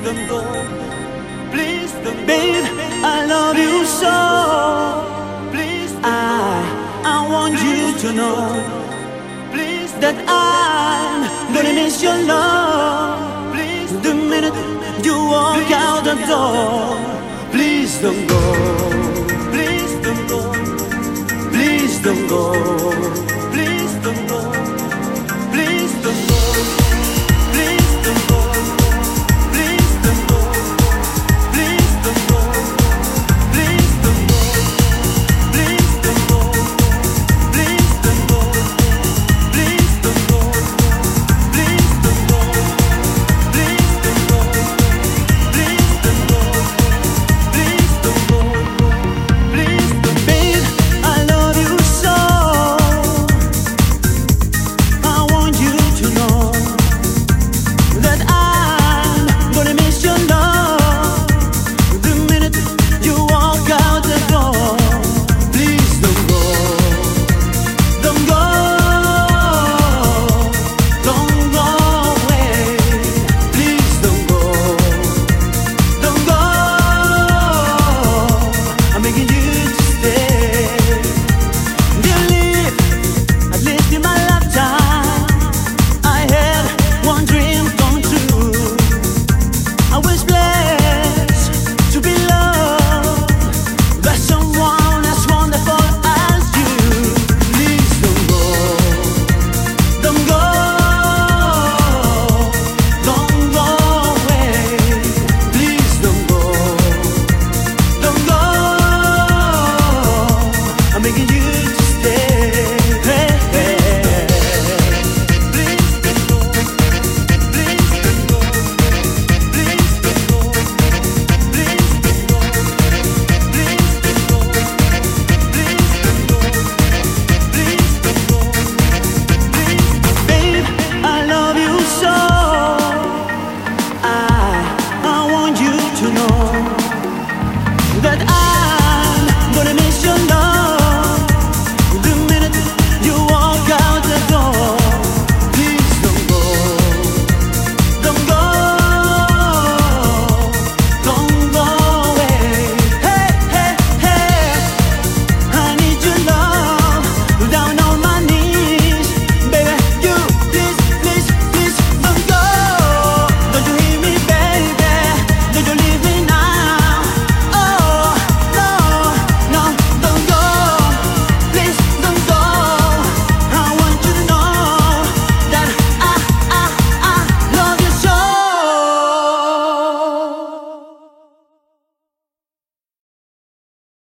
don't go. Please don't go. Babe, I love you so. Please don't go. I want you to know. Please that I'm gonna miss your love. Please the minute you walk out the door. Please don't go. Please don't go. Please don't go.